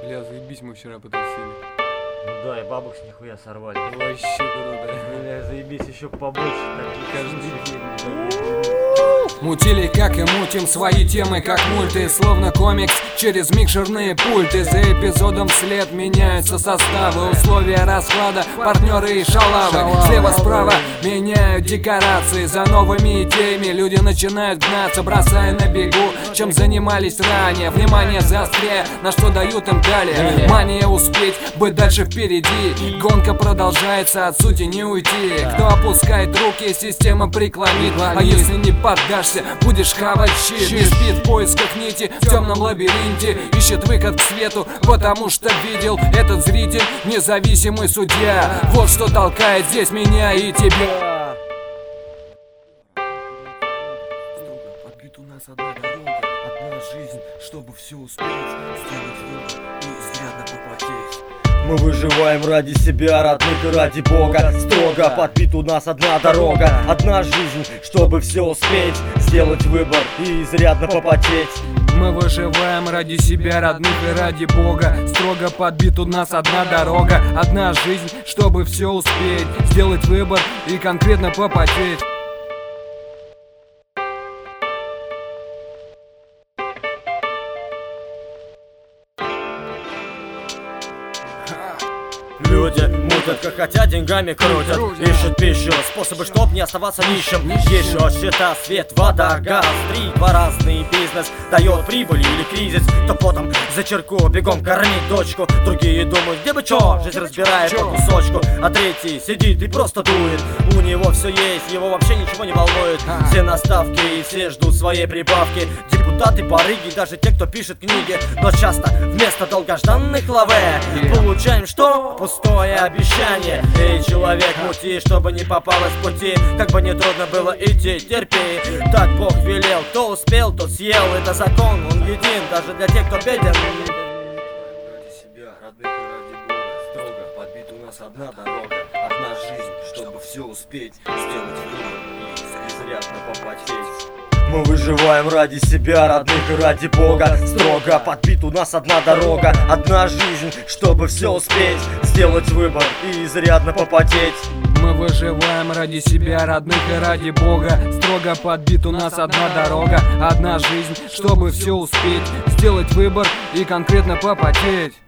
Бля, заебись, мы вчера потусили. Ну да, и бабок с нихуя сорвали. Вообще круто. Бля, заебись, еще побольше. Каждый день. Мутили, как и мутим, свои темы, как мульты. Словно комикс, через микшерные пульты. За эпизодом вслед меняются составы, условия расклада, партнеры и шалавы. Слева-справа меняют декорации. За новыми идеями люди начинают гнаться, бросая на бегу, чем занимались ранее. Внимание заостряя, на что дают им далее. Мания успеть, быть дальше впереди. Гонка продолжается, от сути не уйти. Кто опускает руки, система преклонит. А если не поддашься, будешь хавать щит. Не спит в поисках нити, в темном лабиринте. Ищет выход к свету, потому что видел этот зритель, независимый судья. Вот что толкает здесь меня и тебя. Подбит у нас одна дорога, одна жизнь, чтобы все успеть, сделать выбор и изрядно попотеть. Мы выживаем ради себя, родных и ради Бога. Строго подбит у нас одна дорога, одна жизнь, чтобы все успеть, сделать выбор и изрядно попотеть. Мы выживаем ради себя, родных и ради Бога. Строго подбит у нас одна дорога, одна жизнь, чтобы все успеть, сделать выбор и конкретно попотеть. Люди мутят, как хотят, деньгами крутят. Ищут пищу, способы, чтоб не оставаться нищим. Еще счета, свет, вода, газ, 3-2 разный бизнес дает прибыль или кризис. Кто потом за черку бегом кормить дочку. Другие думают, где бы чё, жизнь разбирает по кусочку. А третий сидит и просто дует. У него все есть, его вообще ничего не волнует. Все на ставке и все ждут своей прибавки. Депутаты, барыги, даже те, кто пишет книги. Но часто вместо долгожданных лаве получаем что? Пустое обещание. Эй, человек, мути, чтобы не попалось в пути. Как бы не трудно было идти, терпи. Так Бог велел, кто успел, тот съел. Это закон, он един, даже для тех, кто беден. Ради себя, родных и ради Бога, строго подбит у нас одна дорога, одна жизнь, чтобы все успеть, сделать выбор и изрядно попотеть. Мы выживаем ради себя, родных и ради Бога. Строго подбит у нас одна дорога, одна жизнь, чтобы все успеть, сделать выбор и изрядно попотеть. Мы выживаем ради себя, родных и ради Бога. Строго подбит у нас одна дорога, одна жизнь, чтобы все успеть, сделать выбор и конкретно попотеть.